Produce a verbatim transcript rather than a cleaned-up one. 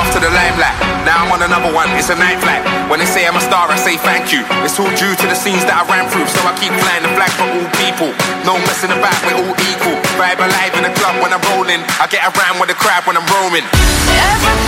off to the limelight. Now I'm on another one, it's a night flight. When they say I'm a star, I say thank you. It's all due to the scenes that I ran through. So I keep flying the flag for all people. No messing about, we're all equal. Vibe alive in the club when I'm rolling. I get around with the crowd when I'm roaming. Every